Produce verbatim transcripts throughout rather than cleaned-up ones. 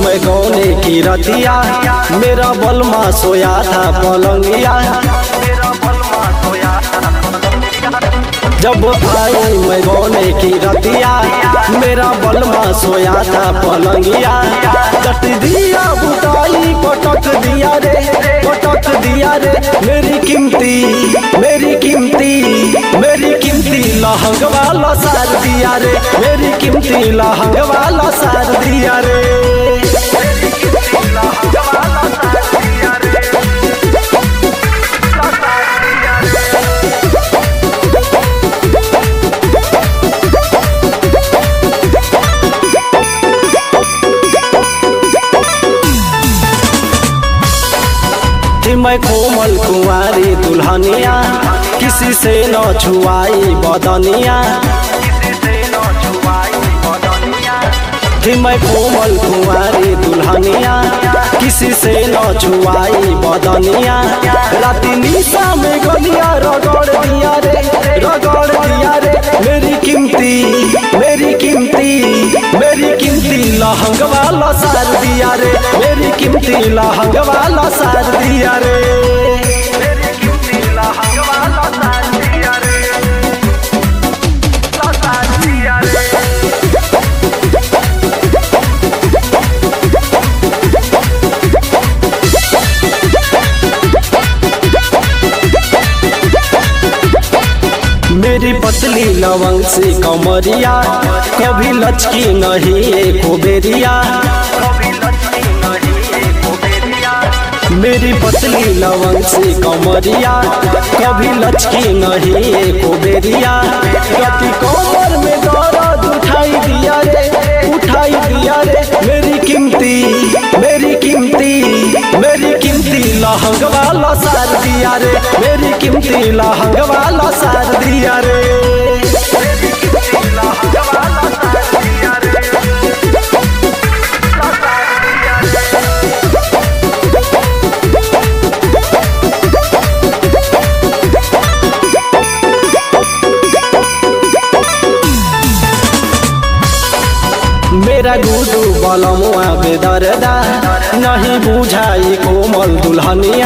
मैं गौने की रतिया, मेरा बलमा सोया था पलंगिया। जब आई मैं गौने की रतिया, मेरा बलमा सोया था पलंगिया। कट दिया बुताई पटक दिया रे, पटक दिया रे। मेरी कीमती मेरी कीमती मेरी कीमती लहंग वाला सार दिया रे, मेरी कीमती लहंग वाला सार दिया रे। मैं कोमल कुंवारी दुल्हनिया, किसी से न छुआई बदनिया। मैं कोमल कुंवारी दुल्हनिया, किसी से न छुआई बदनिया। राती निशा में गलिया रगड़ दिया रे, रगड़ दिया रे। मेरी कीमती मेरी कीमती मेरी कीमती लहंग वाला सार दिया रे, मेरी कीमती लहंग वाला सार दिया रे। मेरी कीमती लहंग वाला सार दिया रे, सार दिया रे। मेरी पतली लवंग से कमरिया, कभी लचकी नहीं एको बेरिया। मेरी पतली लवंग से कमरिया, कभी लचकी नहीं एको बेरिया। गति कमर में दर्द उठाई दिया रे, उठाई दिया रे। मेरी कीमती मेरी कीमती मेरी कीमती लहंग वाला सार दिया रे, मेरी कीमती लहंग वाला सार दिया रे। मेरी कीमती लहंग वाला सार दिया रे, मेरा गुडू बलमुआ बेदर्दा, नहीं बुझाई कोमल दुल्हनिया।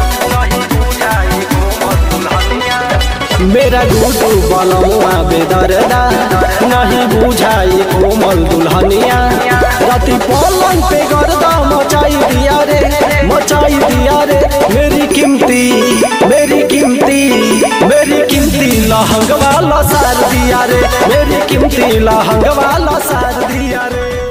मेरा गुडू बलमुआ बेदर्दा, नहीं बुझाई कोमल दुल्हनिया। राती पलंग पे गर्दा मचाई दिया रे, मचाई दिया रे। मेरी कीमती मेरी कीमती मेरी कीमती लहंग वाला सार दिया रे, मेरी कीमती लहंग वाला सार दिया रे।